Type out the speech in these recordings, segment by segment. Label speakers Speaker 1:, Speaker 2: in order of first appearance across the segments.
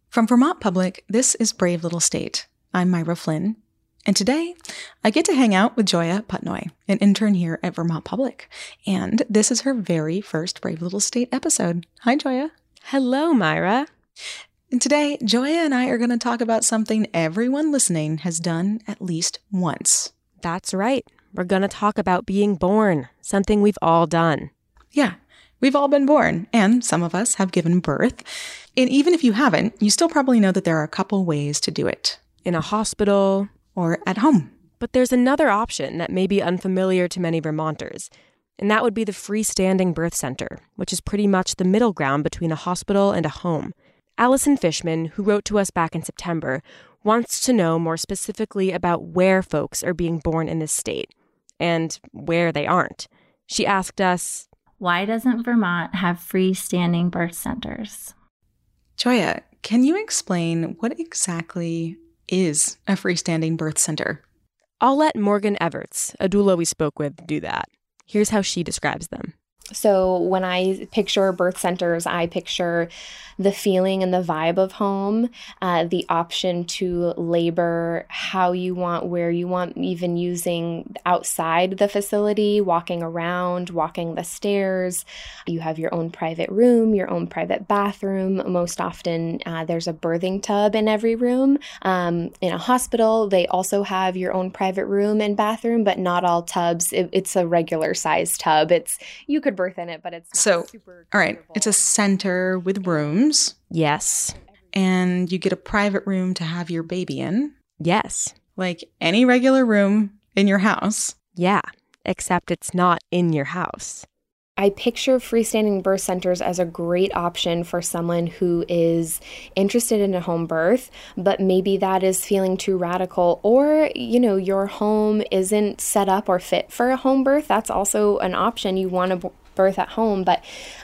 Speaker 1: From Vermont Public, this is Brave Little State. I'm Myra Flynn, and today I get to hang out with Joya Putnoy, an intern here at Vermont Public, and this is her very first Brave Little State episode. Hi, Joya.
Speaker 2: Hello, Myra.
Speaker 1: And today, Joya and I are going to talk about something everyone listening has done at least once.
Speaker 2: That's right. We're going to talk about being born, something we've all done.
Speaker 1: Yeah, we've all been born, and some of us have given birth. And even if you haven't, you still probably know that there are a couple ways to do it.
Speaker 2: In a hospital.
Speaker 1: Or at home.
Speaker 2: But there's another option that may be unfamiliar to many Vermonters, and that would be the freestanding birth center, which is pretty much the middle ground between a hospital and a home. Allison Fishman, who wrote to us back in September, wants to know more specifically about where folks are being born in this state and where they aren't. She asked us,
Speaker 3: why doesn't Vermont have freestanding birth centers?
Speaker 1: Joya, can you explain what exactly is a freestanding birth center?
Speaker 2: I'll let Morgan Everts, a doula we spoke with, do that. Here's how she describes them.
Speaker 4: So when I picture birth centers, I picture the feeling and the vibe of home, the option to labor how you want, where you want, even using outside the facility, walking around, walking the stairs. You have your own private room, your own private bathroom. Most often there's a birthing tub in every room. In a hospital, they also have your own private room and bathroom, but not all tubs. It's a regular size tub. You could birth in it, but it's not super
Speaker 1: all right, it's a center with rooms.
Speaker 2: Yes.
Speaker 1: And you get a private room to have your baby in.
Speaker 2: Yes.
Speaker 1: Like any regular room in your house.
Speaker 2: Yeah, except it's not in your house.
Speaker 4: I picture freestanding birth centers as a great option for someone who is interested in a home birth, but maybe that is feeling too radical, or, your home isn't set up or fit for a home birth. That's also an option. You want to birth at home, but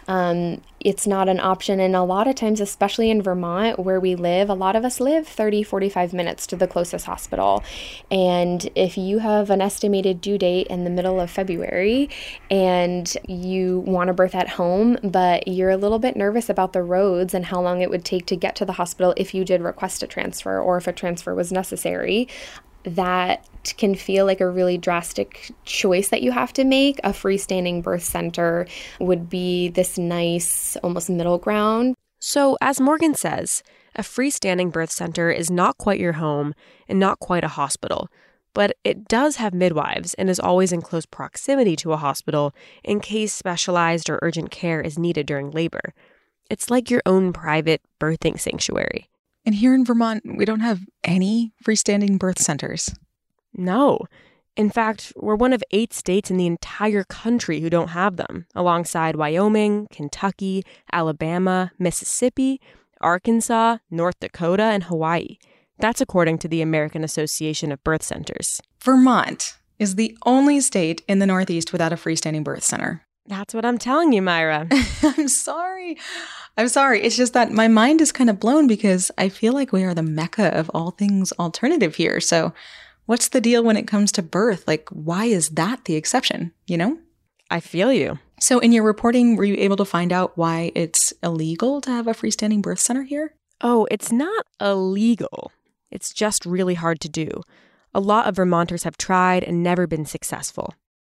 Speaker 4: it's not an option. And a lot of times, especially in Vermont where we live, a lot of us live 30, 45 minutes to the closest hospital. And if you have an estimated due date in the middle of February and you want to birth at home, but you're a little bit nervous about the roads and how long it would take to get to the hospital if you did request a transfer or if a transfer was necessary, that can feel like a really drastic choice that you have to make. A freestanding birth center would be this nice, almost middle ground.
Speaker 2: So, as Morgan says, a freestanding birth center is not quite your home and not quite a hospital, but it does have midwives and is always in close proximity to a hospital in case specialized or urgent care is needed during labor. It's like your own private birthing sanctuary.
Speaker 1: And here in Vermont, we don't have any freestanding birth centers.
Speaker 2: No. In fact, we're one of 8 states in the entire country who don't have them, alongside Wyoming, Kentucky, Alabama, Mississippi, Arkansas, North Dakota, and Hawaii. That's according to the American Association of Birth Centers.
Speaker 1: Vermont is the only state in the Northeast without a freestanding birth center.
Speaker 2: That's what I'm telling you, Myra.
Speaker 1: I'm sorry. It's just that my mind is kind of blown because I feel like we are the mecca of all things alternative here. So what's the deal when it comes to birth? Like, why is that the exception,
Speaker 2: I feel you.
Speaker 1: So in your reporting, were you able to find out why it's illegal to have a freestanding birth center here?
Speaker 2: Oh, it's not illegal. It's just really hard to do. A lot of Vermonters have tried and never been successful.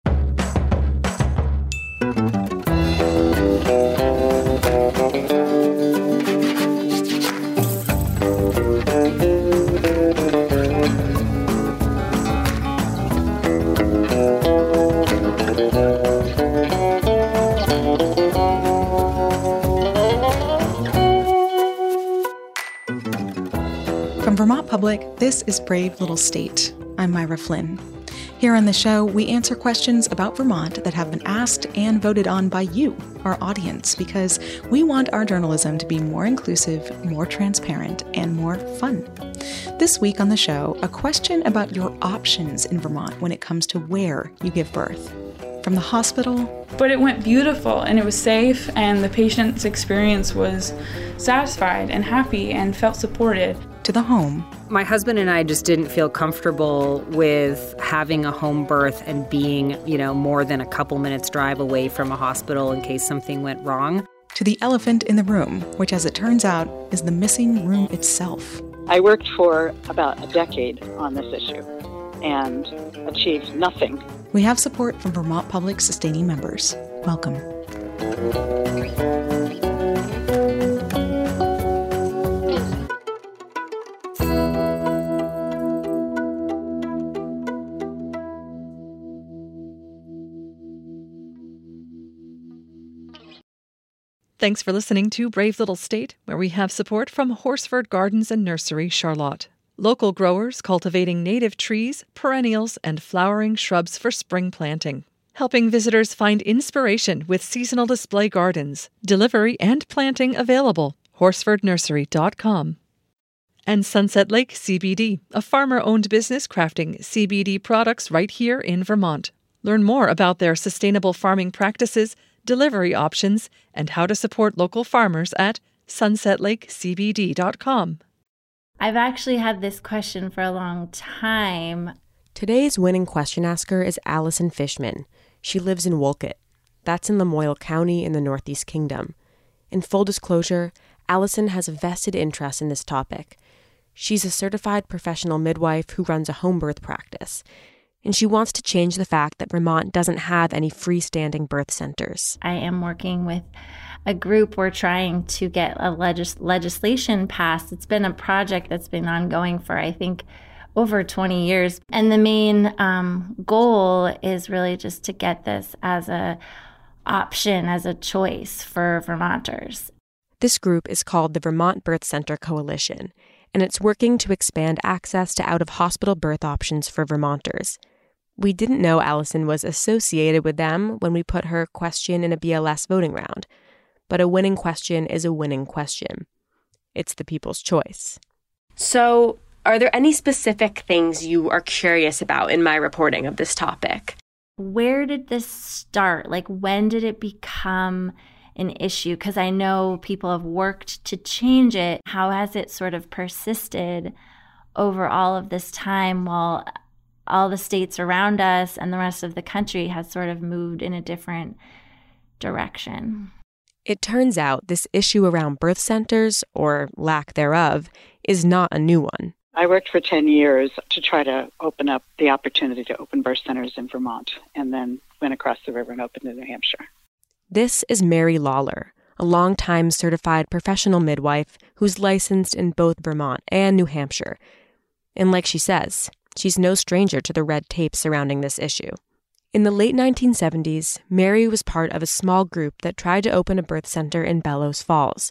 Speaker 1: From Vermont Public, this is Brave Little State. I'm Myra Flynn. Here on the show, we answer questions about Vermont that have been asked and voted on by you, our audience, because we want our journalism to be more inclusive, more transparent, and more fun. This week on the show, a question about your options in Vermont when it comes to where you give birth. From the hospital.
Speaker 5: But it went beautiful and it was safe and the patient's experience was satisfied and happy and felt supported.
Speaker 1: To the home.
Speaker 6: My husband and I just didn't feel comfortable with having a home birth and being, more than a couple minutes drive away from a hospital in case something went wrong.
Speaker 1: to the elephant in the room, which, as it turns out, is the missing room itself.
Speaker 7: I worked for about a decade on this issue and achieved nothing.
Speaker 1: We have support from Vermont Public sustaining members. Welcome.
Speaker 8: Thanks for listening to Brave Little State, where we have support from Horsford Gardens and Nursery, Charlotte. Local growers cultivating native trees, perennials, and flowering shrubs for spring planting. Helping visitors find inspiration with seasonal display gardens. Delivery and planting available. HorsfordNursery.com. And Sunset Lake CBD, a farmer-owned business crafting CBD products right here in Vermont. Learn more about their sustainable farming practices, delivery options, and how to support local farmers at sunsetlakecbd.com.
Speaker 3: I've actually had this question for a long time.
Speaker 2: Today's winning question asker is Allison Fishman. She lives in Wolcott. That's in Lamoille County in the Northeast Kingdom. In full disclosure, Allison has a vested interest in this topic. She's a certified professional midwife who runs a home birth practice, and she wants to change the fact that Vermont doesn't have any freestanding birth centers.
Speaker 3: I am working with a group. We're trying to get a legislation passed. It's been a project that's been ongoing for, I think, over 20 years. And the main goal is really just to get this as a option, as a choice for Vermonters.
Speaker 2: This group is called the Vermont Birth Center Coalition, and it's working to expand access to out-of-hospital birth options for Vermonters. We didn't know Allison was associated with them when we put her question in a BLS voting round. But a winning question is a winning question. It's the people's choice. So, are there any specific things you are curious about in my reporting of this topic?
Speaker 3: Where did this start? Like, when did it become an issue? Because I know people have worked to change it. How has it sort of persisted over all of this time while all the states around us and the rest of the country has sort of moved in a different direction?
Speaker 2: It turns out this issue around birth centers, or lack thereof, is not a new one.
Speaker 7: I worked for 10 years to try to open up the opportunity to open birth centers in Vermont, and then went across the river and opened in New Hampshire.
Speaker 2: This is Mary Lawler, a longtime certified professional midwife who's licensed in both Vermont and New Hampshire. And like she says, she's no stranger to the red tape surrounding this issue. In the late 1970s, Mary was part of a small group that tried to open a birth center in Bellows Falls.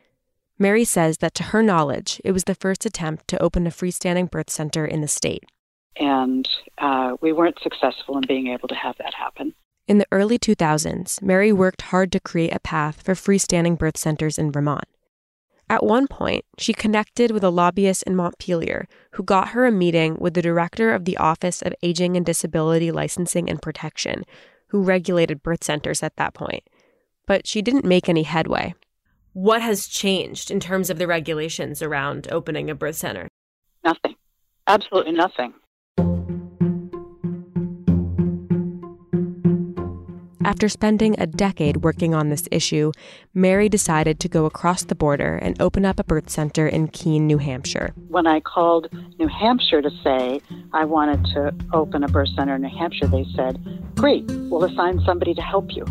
Speaker 2: Mary says that to her knowledge, it was the first attempt to open a freestanding birth center in the state.
Speaker 7: And we weren't successful in being able to have that happen.
Speaker 2: In the early 2000s, Mary worked hard to create a path for freestanding birth centers in Vermont. At one point, she connected with a lobbyist in Montpelier who got her a meeting with the director of the Office of Aging and Disability Licensing and Protection, who regulated birth centers at that point. But she didn't make any headway. What has changed in terms of the regulations around opening a birth center?
Speaker 7: Nothing. Absolutely nothing.
Speaker 2: After spending a decade working on this issue, Mary decided to go across the border and open up a birth center in Keene, New Hampshire.
Speaker 7: When I called New Hampshire to say I wanted to open a birth center in New Hampshire, they said, "Great, we'll assign somebody to help you."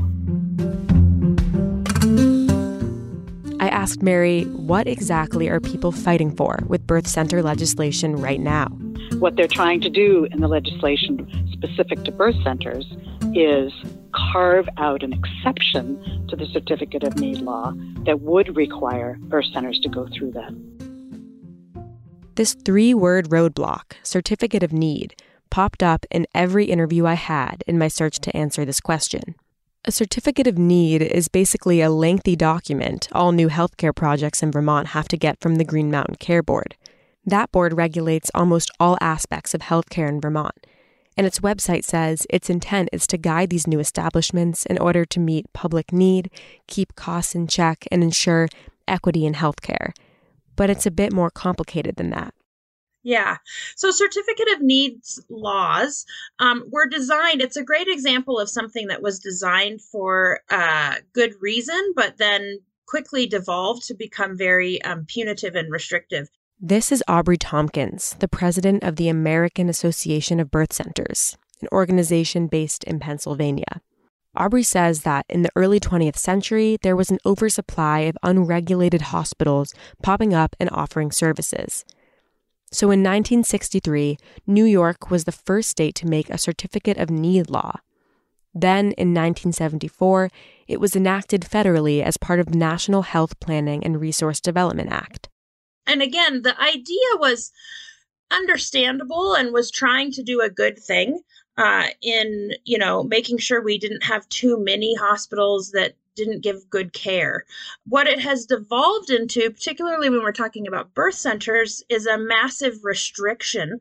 Speaker 2: I asked Mary, what exactly are people fighting for with birth center legislation right now?
Speaker 7: What they're trying to do in the legislation specific to birth centers is carve out an exception to the Certificate of Need law that would require birth centers to go through that.
Speaker 2: This 3-word roadblock, Certificate of Need, popped up in every interview I had in my search to answer this question. A Certificate of Need is basically a lengthy document all new healthcare projects in Vermont have to get from the Green Mountain Care Board. That board regulates almost all aspects of healthcare in Vermont, and its website says its intent is to guide these new establishments in order to meet public need, keep costs in check, and ensure equity in healthcare. But it's a bit more complicated than that.
Speaker 9: Yeah. So Certificate of Needs laws were designed, it's a great example of something that was designed for good reason, but then quickly devolved to become very punitive and restrictive.
Speaker 2: This is Aubrey Tompkins, the president of the American Association of Birth Centers, an organization based in Pennsylvania. Aubrey says that in the early 20th century, there was an oversupply of unregulated hospitals popping up and offering services. So in 1963, New York was the first state to make a certificate of need law. Then, in 1974, it was enacted federally as part of the National Health Planning and Resource Development Act.
Speaker 9: And again, the idea was understandable and was trying to do a good thing in, making sure we didn't have too many hospitals that didn't give good care. What it has devolved into, particularly when we're talking about birth centers, is a massive restriction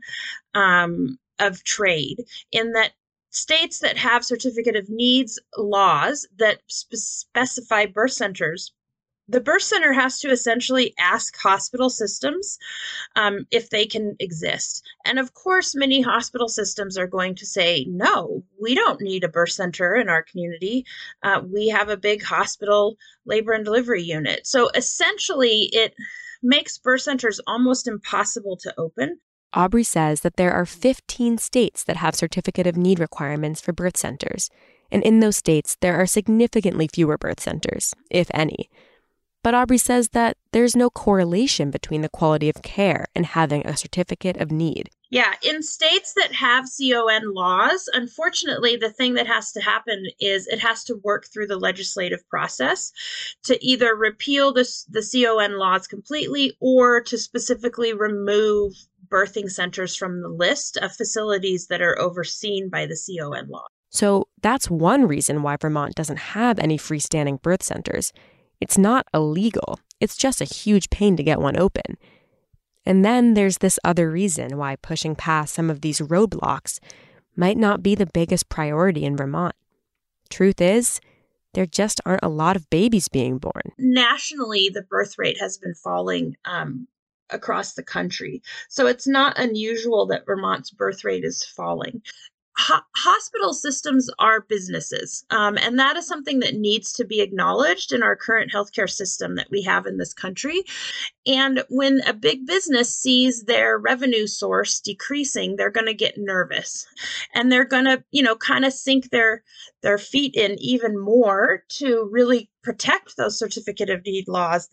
Speaker 9: of trade, in that states that have certificate of needs laws that specify birth centers, the birth center has to essentially ask hospital systems if they can exist. And of course, many hospital systems are going to say, no, we don't need a birth center in our community. We have a big hospital labor and delivery unit. So essentially, it makes birth centers almost impossible to open.
Speaker 2: Aubrey says that there are 15 states that have certificate of need requirements for birth centers. And in those states, there are significantly fewer birth centers, if any. But Aubrey says that there's no correlation between the quality of care and having a certificate of need.
Speaker 9: Yeah, in states that have CON laws, unfortunately, the thing that has to happen is it has to work through the legislative process to either repeal the CON laws completely or to specifically remove birthing centers from the list of facilities that are overseen by the CON law.
Speaker 2: So that's one reason why Vermont doesn't have any freestanding birth centers. It's not illegal. It's just a huge pain to get one open. And then there's this other reason why pushing past some of these roadblocks might not be the biggest priority in Vermont. Truth is, there just aren't a lot of babies being born.
Speaker 9: Nationally, the birth rate has been falling across the country. So it's not unusual that Vermont's birth rate is falling. Hospital systems are businesses, and that is something that needs to be acknowledged in our current healthcare system that we have in this country. And when a big business sees their revenue source decreasing, they're going to get nervous, and they're going to, kind of sink their feet in even more to really protect those certificate of need laws.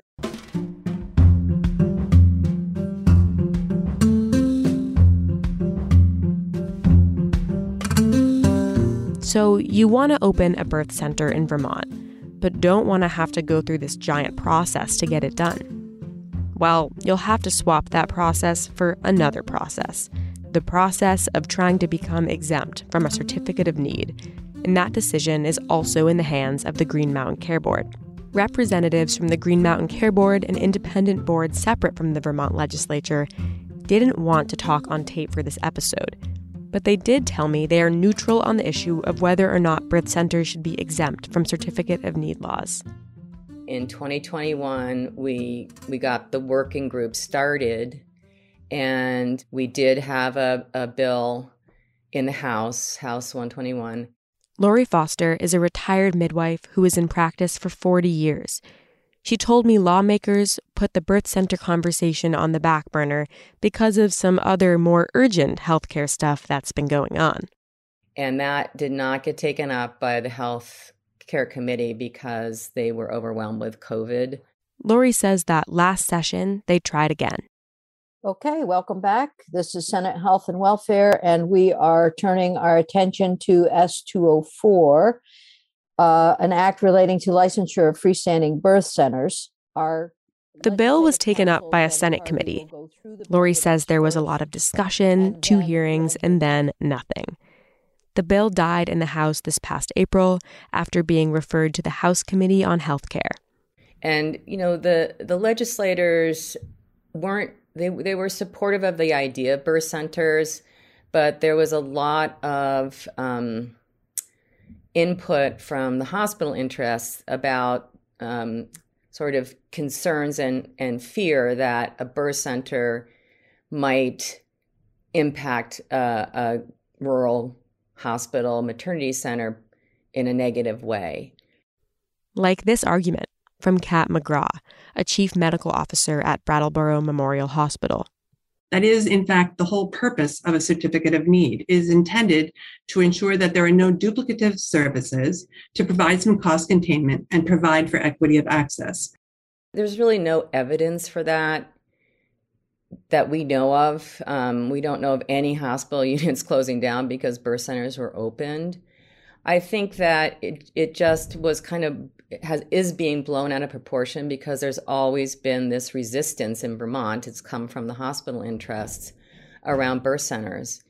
Speaker 2: So you want to open a birth center in Vermont, but don't want to have to go through this giant process to get it done. Well, you'll have to swap that process for another process, the process of trying to become exempt from a certificate of need. And that decision is also in the hands of the Green Mountain Care Board. Representatives from the Green Mountain Care Board, an independent board separate from the Vermont legislature, didn't want to talk on tape for this episode. But they did tell me they are neutral on the issue of whether or not birth centers should be exempt from certificate of need laws.
Speaker 10: In 2021, we got the working group started, and we did have a bill in the House 121.
Speaker 2: Lori Foster is a retired midwife who was in practice for 40 years. She told me lawmakers put the birth center conversation on the back burner because of some other more urgent healthcare stuff that's been going on.
Speaker 10: And that did not get taken up by the Health Care Committee because they were overwhelmed with COVID.
Speaker 2: Lori says that last session, they tried again.
Speaker 11: Okay, welcome back. This is Senate Health and Welfare, and we are turning our attention to S204. An act relating to licensure of freestanding birth centers.
Speaker 2: The bill was taken up by a Senate committee. Lori says there was a lot of discussion, 2 hearings, and then nothing. The bill died in the House this past April after being referred to the House Committee on Health Care.
Speaker 10: And, the legislators they were supportive of the idea of birth centers, but there was a lot of input from the hospital interests about sort of concerns and fear that a birth center might impact a rural hospital maternity center in a negative way.
Speaker 2: Like this argument. from Kat McGraw, a chief medical officer at Brattleboro Memorial Hospital.
Speaker 12: That is, in fact, the whole purpose of a certificate of need, is intended to ensure that there are no duplicative services, to provide some cost containment and provide for equity of access.
Speaker 10: There's really no evidence for that we know of. We don't know of any hospital units closing down because birth centers were opened. I think that it just was kind of is being blown out of proportion because there's always been this resistance in Vermont. It's come from the hospital interests around birth centers.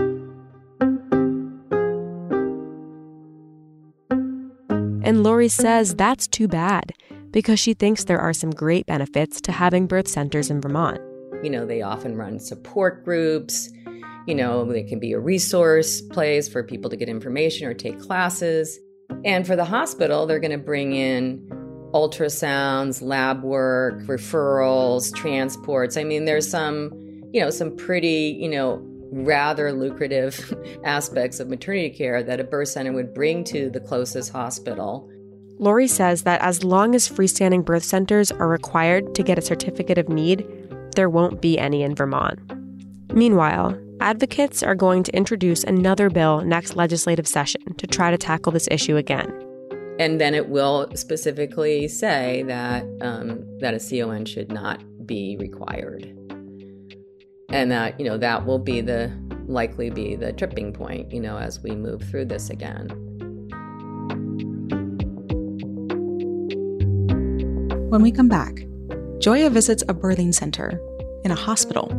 Speaker 2: And Lori says that's too bad because she thinks there are some great benefits to having birth centers in Vermont.
Speaker 10: You know, they often run support groups. You know, they can be a resource place for people to get information or take classes. And for the hospital, they're going to bring in ultrasounds, lab work, referrals, transports. I mean, there's some pretty, rather lucrative aspects of maternity care that a birth center would bring to the closest hospital.
Speaker 2: Lori says that as long as freestanding birth centers are required to get a certificate of need, there won't be any in Vermont. Meanwhile, advocates are going to introduce another bill next legislative session to try to tackle this issue again.
Speaker 10: And then it will specifically say that that a CON should not be required. And that, that will be likely be the tripping point, as we move through this again.
Speaker 1: When we come back, Joya visits a birthing center in a hospital.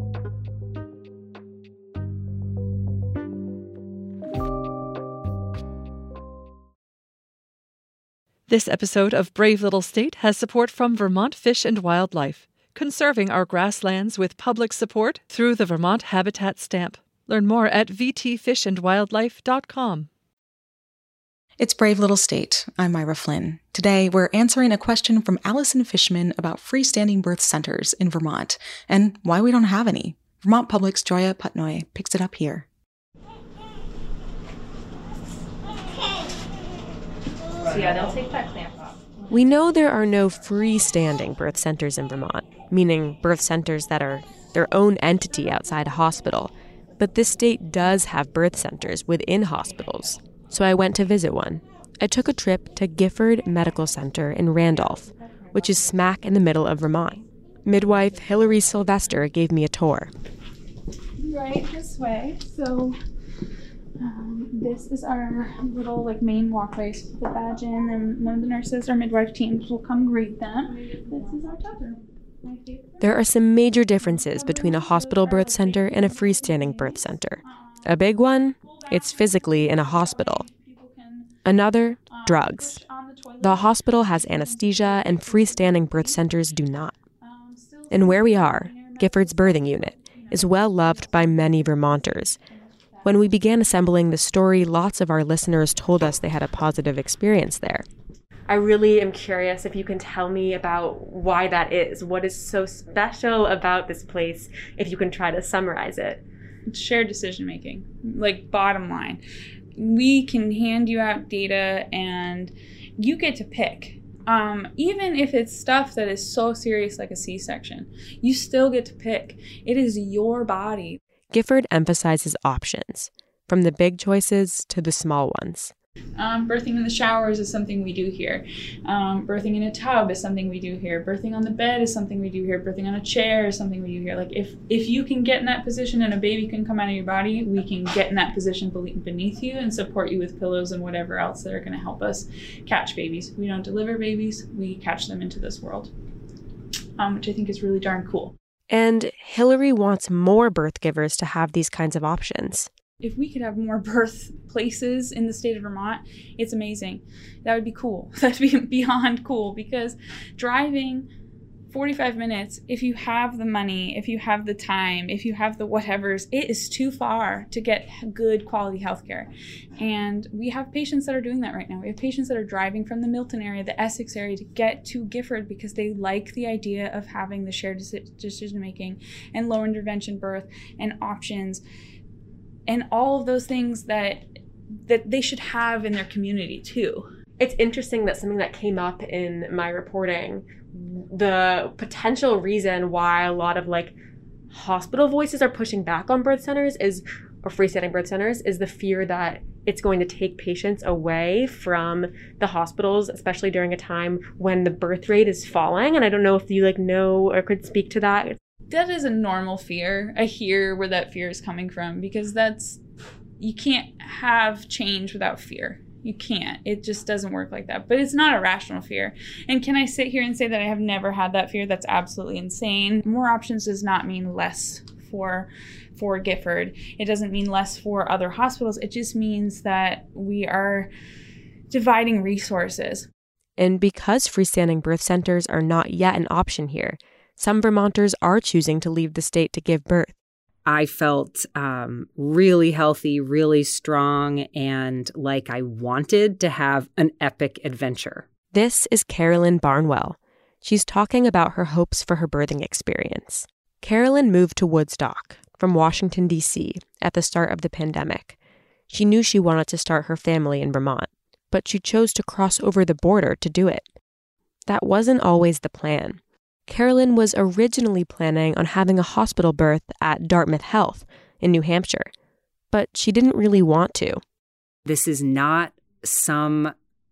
Speaker 8: This episode of Brave Little State has support from Vermont Fish and Wildlife, conserving our grasslands with public support through the Vermont Habitat Stamp. Learn more at vtfishandwildlife.com.
Speaker 1: It's Brave Little State. I'm Myra Flynn. Today, we're answering a question from Allison Fishman about freestanding birth centers in Vermont and why we don't have any. Vermont Public's Joya Putnoy picks it up here.
Speaker 13: So yeah, they'll take that clamp off.
Speaker 2: We know there are no freestanding birth centers in Vermont, meaning birth centers that are their own entity outside a hospital. But this state does have birth centers within hospitals. So I went to visit one. I took a trip to Gifford Medical Center in Randolph, which is smack in the middle of Vermont. Midwife Hillary Sylvester gave me a tour.
Speaker 5: Right this way. So this is our little main walkway. So put the badge in, and one of the nurses or midwife teams will come greet them. This is our tupper.
Speaker 2: There are some major differences between a hospital birth center and a freestanding birth center. A big one, it's physically in a hospital. Another, drugs. The hospital has anesthesia and freestanding birth centers do not. And where we are, Gifford's birthing unit, is well loved by many Vermonters. When we began assembling the story, lots of our listeners told us they had a positive experience there.
Speaker 13: I really am curious if you can tell me about why that is. What is so special about this place, if you can try to summarize it?
Speaker 5: It's shared decision making, bottom line. We can hand you out data and you get to pick. Even if it's stuff that is so serious like a C-section, you still get to pick. It is your body.
Speaker 2: Gifford emphasizes options, from the big choices to the small ones.
Speaker 5: Birthing in the showers is something we do here. Birthing in a tub is something we do here. Birthing on the bed is something we do here. Birthing on a chair is something we do here. If you can get in that position and a baby can come out of your body, we can get in that position beneath you and support you with pillows and whatever else that are going to help us catch babies. We don't deliver babies, we catch them into this world, which I think is really darn cool.
Speaker 2: And Hillary wants more birth givers to have these kinds of options.
Speaker 5: If we could have more birth places in the state of Vermont, it's amazing. That would be cool. That'd be beyond cool, because driving 45 minutes, if you have the money, if you have the time, if you have the whatevers, it is too far to get good quality healthcare. And we have patients that are doing that right now. We have patients that are driving from the Milton area, the Essex area, to get to Gifford because they like the idea of having the shared decision making and low intervention birth and options and all of those things that they should have in their community too.
Speaker 13: It's interesting that something that came up in my reporting, the potential reason why a lot of like hospital voices are pushing back on birth centers or freestanding birth centers is the fear that it's going to take patients away from the hospitals, especially during a time when the birth rate is falling. And I don't know if you know or could speak to that.
Speaker 5: That is a normal fear. I hear where that fear is coming from, because you can't have change without fear. You can't. It just doesn't work like that. But it's not a rational fear. And can I sit here and say that I have never had that fear? That's absolutely insane. More options does not mean less for Gifford. It doesn't mean less for other hospitals. It just means that we are dividing resources.
Speaker 2: And because freestanding birth centers are not yet an option here, some Vermonters are choosing to leave the state to give birth.
Speaker 6: I felt really healthy, really strong, and like I wanted to have an epic adventure.
Speaker 2: This is Carolyn Barnwell. She's talking about her hopes for her birthing experience. Carolyn moved to Woodstock from Washington, D.C. at the start of the pandemic. She knew she wanted to start her family in Vermont, but she chose to cross over the border to do it. That wasn't always the plan. Carolyn was originally planning on having a hospital birth at Dartmouth Health in New Hampshire, but she didn't really want to.
Speaker 6: This is not some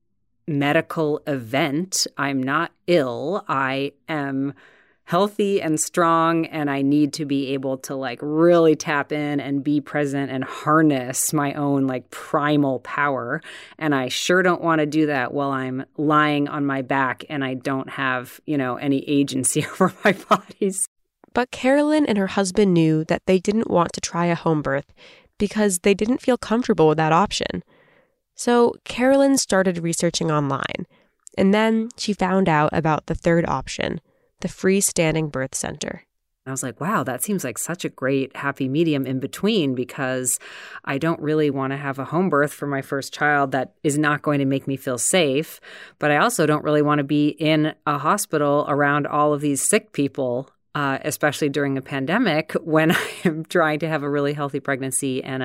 Speaker 6: medical event. I'm not ill. I am healthy and strong, and I need to be able to really tap in and be present and harness my own primal power. And I sure don't want to do that while I'm lying on my back and I don't have, any agency over my bodies.
Speaker 2: But Carolyn and her husband knew that they didn't want to try a home birth because they didn't feel comfortable with that option. So Carolyn started researching online, and then she found out about the third option, the freestanding birth center.
Speaker 6: I was like, wow, that seems like such a great happy medium in between, because I don't really want to have a home birth for my first child that is not going to make me feel safe. But I also don't really want to be in a hospital around all of these sick people, especially during a pandemic when I am trying to have a really healthy pregnancy and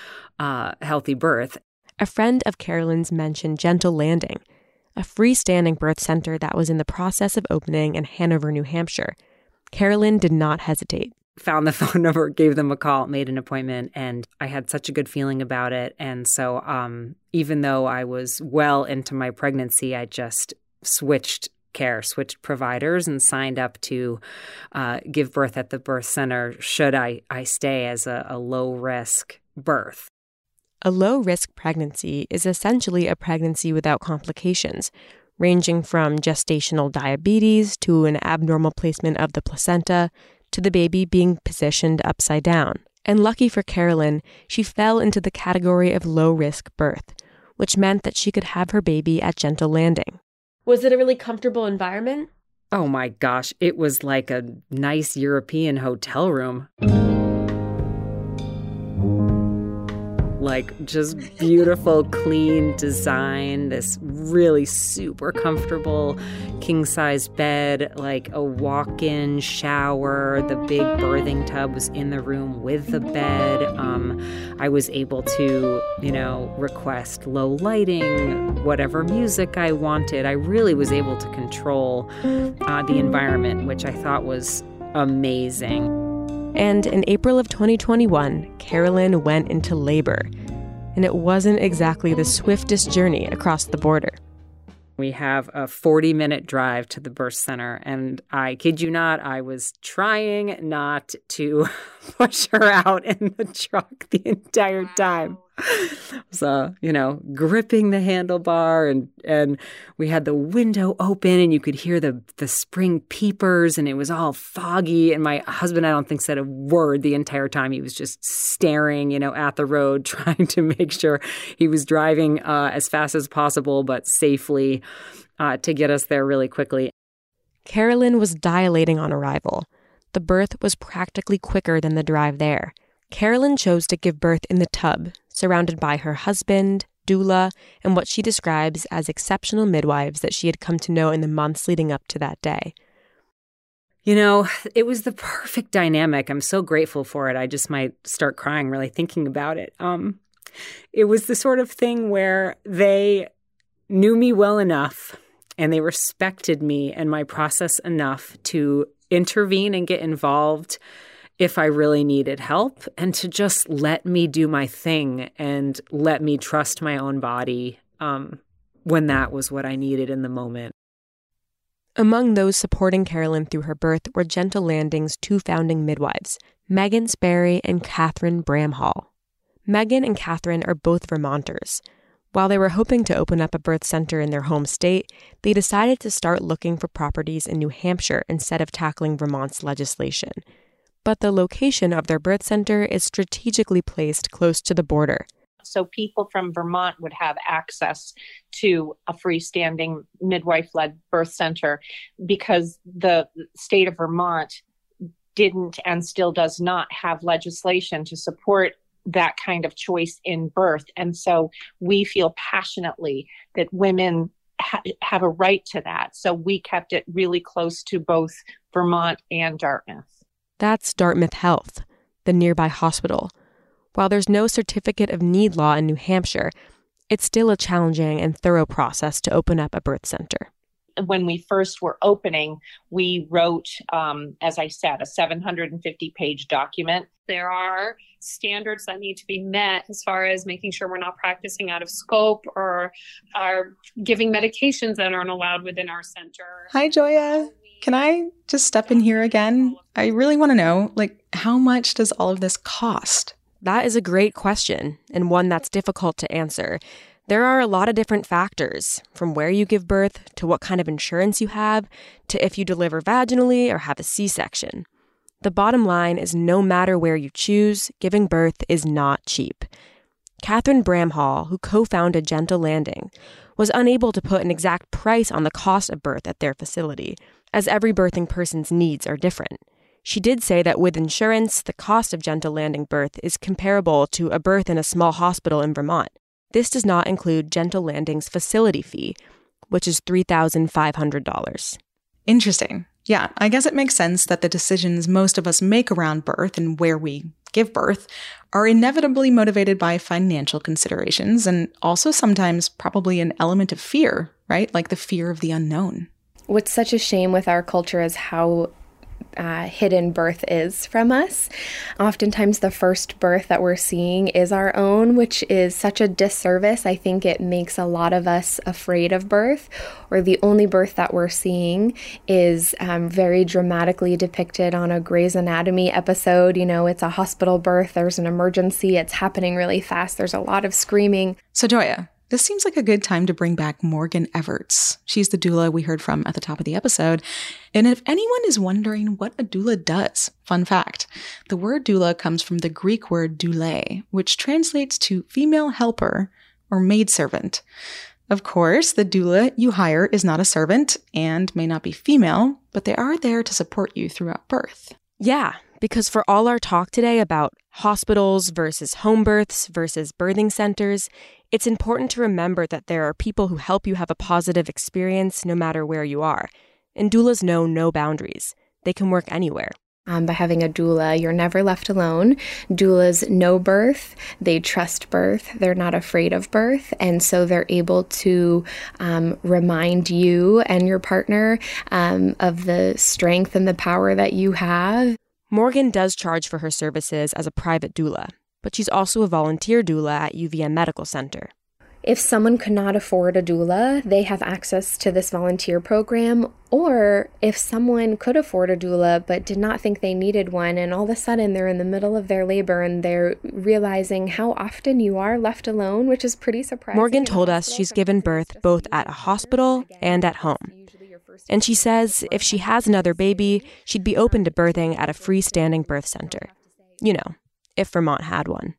Speaker 6: a healthy birth.
Speaker 2: A friend of Carolyn's mentioned Gentle Landing, a freestanding birth center that was in the process of opening in Hanover, New Hampshire. Carolyn did not hesitate.
Speaker 6: Found the phone number, gave them a call, made an appointment, and I had such a good feeling about it. And so even though I was well into my pregnancy, I just switched providers, and signed up to give birth at the birth center should I stay as a low-risk birth.
Speaker 2: A low-risk pregnancy is essentially a pregnancy without complications, ranging from gestational diabetes to an abnormal placement of the placenta to the baby being positioned upside down. And lucky for Carolyn, she fell into the category of low-risk birth, which meant that she could have her baby at Gentle Landing.
Speaker 13: Was it a really comfortable environment?
Speaker 6: Oh my gosh, it was like a nice European hotel room. Just beautiful, clean design, this really super comfortable king-size bed, a walk-in shower. The big birthing tub was in the room with the bed. I was able to, request low lighting, whatever music I wanted. I really was able to control the environment, which I thought was amazing.
Speaker 2: And in April of 2021, Carolyn went into labor. And it wasn't exactly the swiftest journey across the border.
Speaker 6: We have a 40-minute drive to the birth center, and I kid you not, I was trying not to push her out in the truck the entire time. So, gripping the handlebar, and we had the window open, and you could hear the spring peepers, and it was all foggy. And my husband, I don't think, said a word the entire time. He was just staring, at the road, trying to make sure he was driving as fast as possible, but safely to get us there really quickly.
Speaker 2: Carolyn was dilating on arrival. The birth was practically quicker than the drive there. Carolyn chose to give birth in the tub, surrounded by her husband, doula, and what she describes as exceptional midwives that she had come to know in the months leading up to that day.
Speaker 6: It was the perfect dynamic. I'm so grateful for it. I just might start crying really thinking about it. It was the sort of thing where they knew me well enough and they respected me and my process enough to intervene and get involved if I really needed help, and to just let me do my thing and let me trust my own body when that was what I needed in the moment.
Speaker 2: Among those supporting Carolyn through her birth were Gentle Landing's two founding midwives, Megan Sperry and Catherine Bramhall. Megan and Catherine are both Vermonters. While they were hoping to open up a birth center in their home state, they decided to start looking for properties in New Hampshire instead of tackling Vermont's legislation. But the location of their birth center is strategically placed close to the border.
Speaker 14: So people from Vermont would have access to a freestanding midwife-led birth center because the state of Vermont didn't and still does not have legislation to support that kind of choice in birth. And so we feel passionately that women have a right to that. So we kept it really close to both Vermont and Dartmouth.
Speaker 2: That's Dartmouth Health, the nearby hospital. While there's no certificate of need law in New Hampshire, it's still a challenging and thorough process to open up a birth center.
Speaker 14: When we first were opening, we wrote, as I said, a 750-page document.
Speaker 15: There are standards that need to be met as far as making sure we're not practicing out of scope or are giving medications that aren't allowed within our center.
Speaker 1: Hi, Joya. Can I just step in here again? I really want to know, how much does all of this cost?
Speaker 2: That is a great question, and one that's difficult to answer. There are a lot of different factors, from where you give birth to what kind of insurance you have, to if you deliver vaginally or have a C-section. The bottom line is no matter where you choose, giving birth is not cheap. Catherine Bramhall, who co-founded Gentle Landing, was unable to put an exact price on the cost of birth at their facility, as every birthing person's needs are different. She did say that with insurance, the cost of Gentle Landing birth is comparable to a birth in a small hospital in Vermont. This does not include Gentle Landing's facility fee, which is $3,500.
Speaker 1: Interesting. Yeah, I guess it makes sense that the decisions most of us make around birth and where we give birth are inevitably motivated by financial considerations and also sometimes probably an element of fear, right? Like the fear of the unknown.
Speaker 4: What's such a shame with our culture is how hidden birth is from us. Oftentimes the first birth that we're seeing is our own, which is such a disservice. I think it makes a lot of us afraid of birth, or the only birth that we're seeing is very dramatically depicted on a Grey's Anatomy episode. You know, it's a hospital birth, there's an emergency, it's happening really fast, there's a lot of screaming.
Speaker 1: So Joya, this seems like a good time to bring back Morgan Everts. She's the doula we heard from at the top of the episode. And if anyone is wondering what a doula does, fun fact, the word doula comes from the Greek word doule, which translates to female helper or maidservant. Of course, the doula you hire is not a servant and may not be female, but they are there to support you throughout birth.
Speaker 2: Yeah, because for all our talk today about hospitals versus home births versus birthing centers, it's important to remember that there are people who help you have a positive experience no matter where you are. And doulas know no boundaries. They can work anywhere.
Speaker 4: By having a doula, you're never left alone. Doulas know birth. They trust birth. They're not afraid of birth. And so they're able to remind you and your partner of the strength and the power that you have.
Speaker 2: Morgan does charge for her services as a private doula, but she's also a volunteer doula at UVM Medical Center.
Speaker 4: If someone could not afford a doula, they have access to this volunteer program. Or if someone could afford a doula but did not think they needed one, and all of a sudden they're in the middle of their labor and they're realizing how often you are left alone, which is pretty surprising.
Speaker 2: Morgan told us she's given birth both at a hospital and at home. And she says if she has another baby, she'd be open to birthing at a freestanding birth center. You know, if Vermont had one.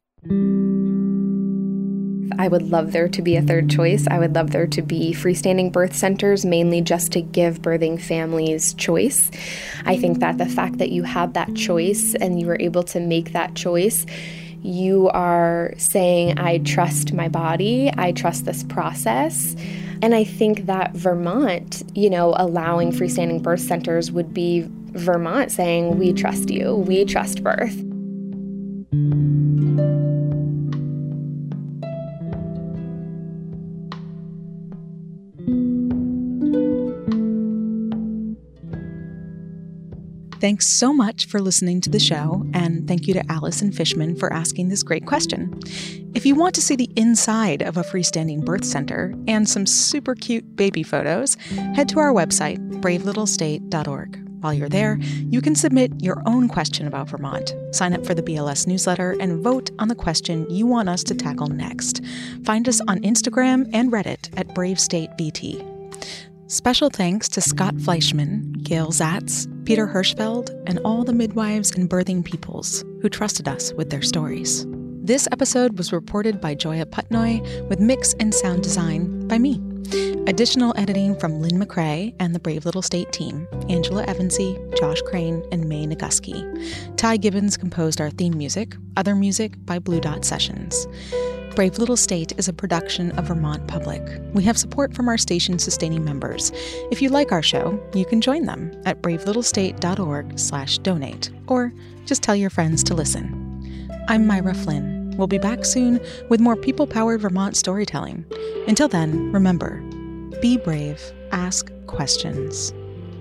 Speaker 4: I would love there to be a third choice. I would love there to be freestanding birth centers, mainly just to give birthing families choice. I think that the fact that you have that choice and you were able to make that choice, you are saying, I trust my body, I trust this process. And I think that Vermont, allowing freestanding birth centers would be Vermont saying, we trust you, we trust birth.
Speaker 1: Thanks so much for listening to the show, and thank you to Allison Fishman for asking this great question. If you want to see the inside of a freestanding birth center and some super cute baby photos, head to our website, bravelittlestate.org. While you're there, you can submit your own question about Vermont, sign up for the BLS newsletter, and vote on the question you want us to tackle next. Find us on Instagram and Reddit at BraveStateVT. Special thanks to Scott Fleischman, Gail Zatz, Peter Hirschfeld, and all the midwives and birthing peoples who trusted us with their stories. This episode was reported by Joya Putnoy with mix and sound design by me. Additional editing from Lynn McCrae and the Brave Little State team, Angela Evansy, Josh Crane, and May Naguski. Ty Gibbons composed our theme music, other music by Blue Dot Sessions. Brave Little State is a production of Vermont Public. We have support from our station-sustaining members. If you like our show, you can join them at bravelittlestate.org/donate, or just tell your friends to listen. I'm Myra Flynn. We'll be back soon with more people-powered Vermont storytelling. Until then, remember, be brave, ask questions.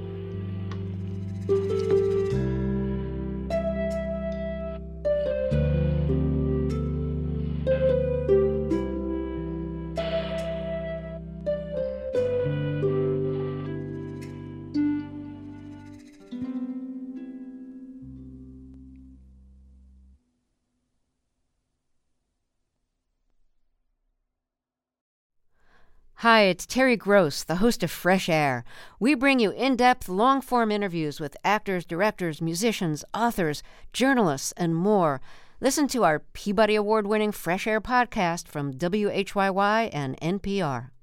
Speaker 16: Hi, it's Terry Gross, the host of Fresh Air. We bring you in-depth, long-form interviews with actors, directors, musicians, authors, journalists, and more. Listen to our Peabody Award-winning Fresh Air podcast from WHYY and NPR.